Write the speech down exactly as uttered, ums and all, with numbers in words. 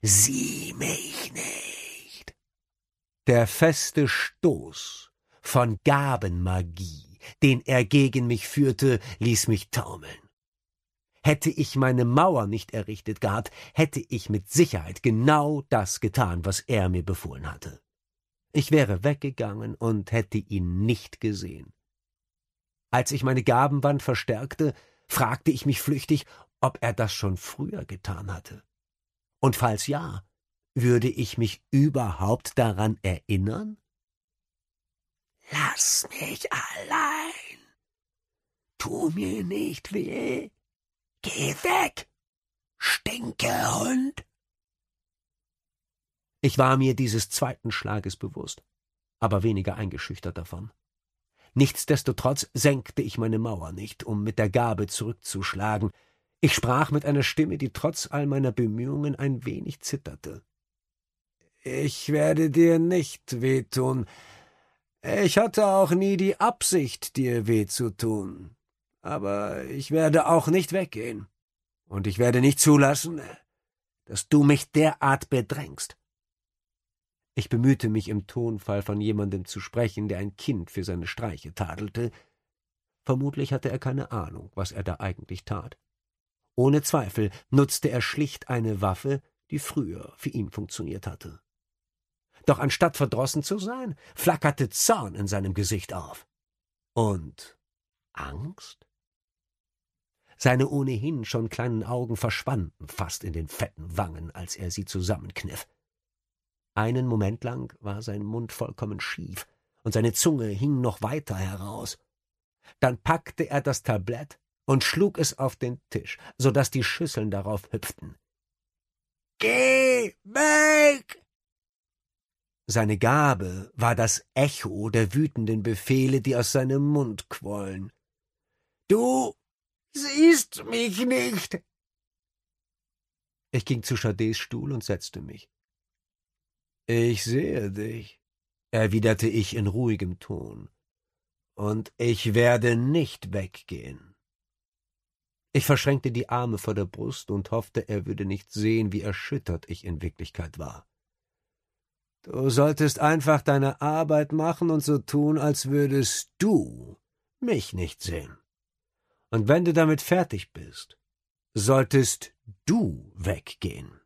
sieh mich nicht. Der feste Stoß von Gabenmagie, den er gegen mich führte, ließ mich taumeln. Hätte ich meine Mauer nicht errichtet gehabt, hätte ich mit Sicherheit genau das getan, was er mir befohlen hatte. Ich wäre weggegangen und hätte ihn nicht gesehen. Als ich meine Gabenwand verstärkte, fragte ich mich flüchtig, ob er das schon früher getan hatte. Und falls ja, würde ich mich überhaupt daran erinnern? »Lass mich allein! Tu mir nicht weh! Geh weg, Stinkehund!« Ich war mir dieses zweiten Schlages bewusst, aber weniger eingeschüchtert davon. Nichtsdestotrotz senkte ich meine Mauer nicht, um mit der Gabe zurückzuschlagen. Ich sprach mit einer Stimme, die trotz all meiner Bemühungen ein wenig zitterte. »Ich werde dir nicht wehtun. Ich hatte auch nie die Absicht, dir weh zu tun. Aber ich werde auch nicht weggehen. Und ich werde nicht zulassen, dass du mich derart bedrängst.« Ich bemühte mich im Tonfall von jemandem zu sprechen, der ein Kind für seine Streiche tadelte. Vermutlich hatte er keine Ahnung, was er da eigentlich tat. Ohne Zweifel nutzte er schlicht eine Waffe, die früher für ihn funktioniert hatte. Doch anstatt verdrossen zu sein, flackerte Zorn in seinem Gesicht auf. Und Angst? Seine ohnehin schon kleinen Augen verschwanden fast in den fetten Wangen, als er sie zusammenkniff. Einen Moment lang war sein Mund vollkommen schief, und seine Zunge hing noch weiter heraus. Dann packte er das Tablett und schlug es auf den Tisch, so daß die Schüsseln darauf hüpften. »Geh weg!« Seine Gabe war das Echo der wütenden Befehle, die aus seinem Mund quollen. »Du siehst mich nicht!« Ich ging zu Chadets Stuhl und setzte mich. »Ich sehe dich«, erwiderte ich in ruhigem Ton, »und ich werde nicht weggehen.« Ich verschränkte die Arme vor der Brust und hoffte, er würde nicht sehen, wie erschüttert ich in Wirklichkeit war. »Du solltest einfach deine Arbeit machen und so tun, als würdest du mich nicht sehen. Und wenn du damit fertig bist, solltest du weggehen.«